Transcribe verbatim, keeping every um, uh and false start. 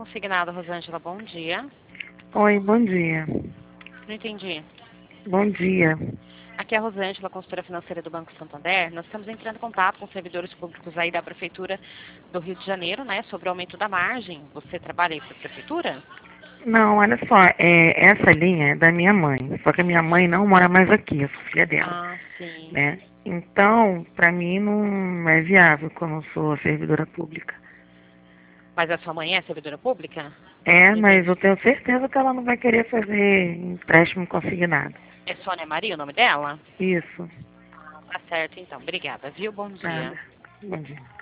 consignado, Rosângela, bom dia. Oi, bom dia. Não entendi. Bom dia. Aqui é a Rosângela, consultora financeira do Banco Santander. Nós estamos entrando em contato com servidores públicos aí da Prefeitura do Rio de Janeiro, né, sobre o aumento da margem. Você trabalha aí para a Prefeitura? Não, olha só, é, essa linha é da minha mãe, só que a minha mãe não mora mais aqui, eu sou filha dela, Ah, sim. né? Então, para mim não é viável, como eu sou servidora pública. Mas a sua mãe é servidora pública? É, Não mas entendi. eu tenho certeza que ela não vai querer fazer empréstimo consignado. É Sônia Maria o nome dela? Isso, Tá certo, então. Obrigada, viu? Bom dia. nada. Bom dia.